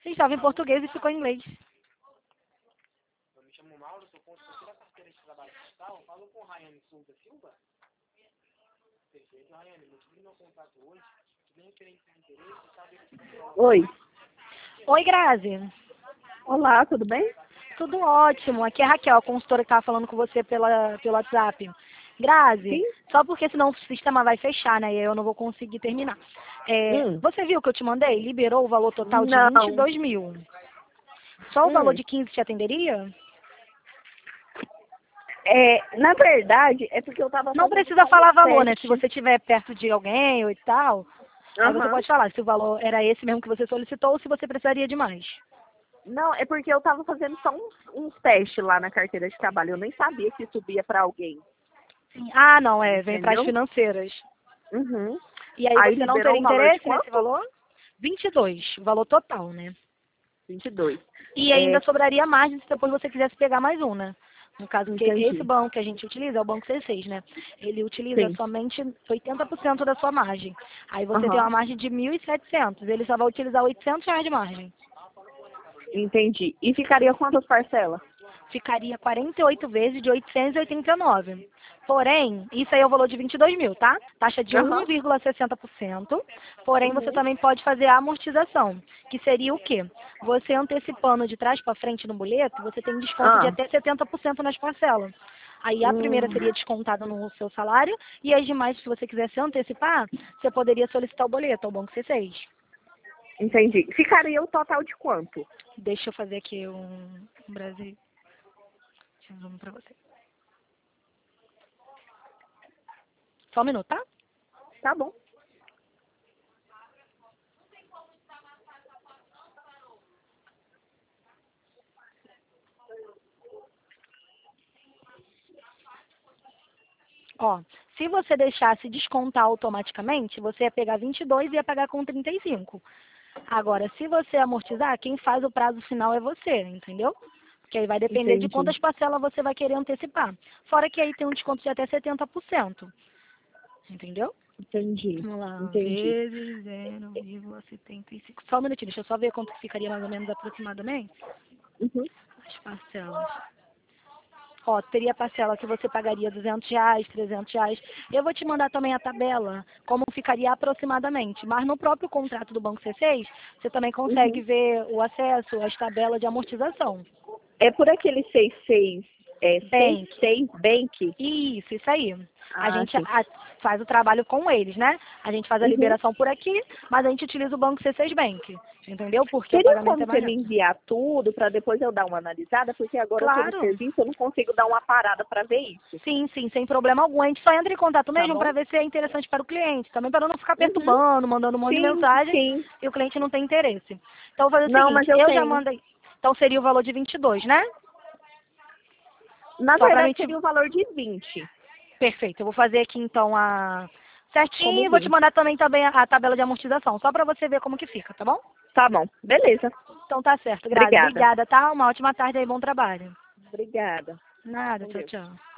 Você estava em português e ficou em inglês. Eu me chamo Mauro, sou consultor da carteira de trabalho fiscal. Falo com Rayane Souza Silva. Perfeito, Rayane. Motivo do meu contato hoje, bem diferente do interesse, saber se... Oi. Oi, Grazi. Olá, tudo bem? Tudo ótimo. Aqui é a Raquel, a consultora que estava falando com você pelo WhatsApp. Grazi, Sim. só porque senão o sistema vai fechar, né? E aí eu não vou conseguir terminar. Você viu que eu te mandei? Liberou o valor total de Não. 22 mil. Só o valor de 15 te atenderia? Na verdade, é porque eu tava Não fazendo precisa só falar um valor, né? Se teste. você estiver perto de alguém ou e tal, aí você Aham. pode falar se o valor era esse mesmo que você solicitou ou se você precisaria de mais. Não, é porque eu tava fazendo só uns testes lá na carteira de trabalho. Eu nem sabia se subia pra alguém. Sim. Ah, não, vem para as Entendeu? financeiras. Uhum. E aí Aí você não liberou teria o valor de interesse nesse quanto? valor? 22, o valor total, né? 22. E ainda sobraria margem se depois você quisesse pegar mais um, né? No caso, porque esse Entendi. banco que a gente utiliza é o banco C6, né? Ele utiliza Sim. somente 80% da sua margem. Aí você tem Aham. uma margem de 1.700. Ele só vai utilizar R$ 800 de margem. Entendi. E ficaria quantas parcelas? Ficaria 48 vezes de 889. Porém, isso aí é o valor de 22 mil, tá? Taxa de Aham. 1,60%. Porém, você Uhum. também pode fazer a amortização, que seria o quê? Você antecipando de trás para frente no boleto, você tem desconto de Ah. até 70% nas parcelas. Aí a primeira Hum. seria descontada no seu salário e as demais, se você quisesse antecipar, você poderia solicitar o boleto ao Banco C6. Entendi. Ficaria o total de quanto? Deixa eu fazer aqui um Brasil. Vamos para você. Só um minuto, tá? Tá bom. Ó, se você deixasse descontar automaticamente, você ia pegar 22 e ia pagar com 35. Agora, se você amortizar, quem faz o prazo final é você, entendeu? Porque aí vai depender de Entendi. quantas parcelas você vai querer antecipar. Fora que aí tem um desconto de até 70%. Entendeu? Entendi. Vamos lá, Entendi. vezes 0,75. Só um minutinho, deixa eu só ver quanto que ficaria mais ou menos aproximadamente. Uhum. As parcelas. Ó, teria parcela que você pagaria R$ 200, R$ 300. Eu vou te mandar também a tabela, como ficaria aproximadamente. Mas no próprio contrato do Banco C6, você também consegue Uhum. ver o acesso às tabelas de amortização. É por aquele 66, Bank. 66 Bank? Isso aí. A Ah, gente sim. faz o trabalho com eles, né? A gente faz a Uhum. liberação por aqui, mas a gente utiliza o Banco C6 Bank. Entendeu? Porque o Teria pagamento como é você mais me rápido. enviar tudo para depois eu dar uma analisada? Porque agora eu estou no Claro. serviço, eu não consigo dar uma parada para ver isso. Sim, sim, sem problema algum. A gente só entra em contato Tá mesmo bom? para ver se é interessante para o cliente, também para não ficar Uhum. perturbando, mandando um monte de Sim, mensagem sim. e o cliente não tem interesse. Então, eu vou fazer o Não, mas seguinte, eu eu já tenho. mandei. Então, seria o valor de 22, né? Na Só para verdade, mim te... seria o valor de 20, Perfeito, eu vou fazer aqui então a certinho como e vou te 20. mandar também a tabela de amortização, só para você ver como que fica, tá bom? Tá bom, beleza. Então tá certo, Grazi. Obrigada. Obrigada, tá? Uma ótima tarde aí, bom trabalho. Obrigada. Nada, Com tchau, Deus. tchau.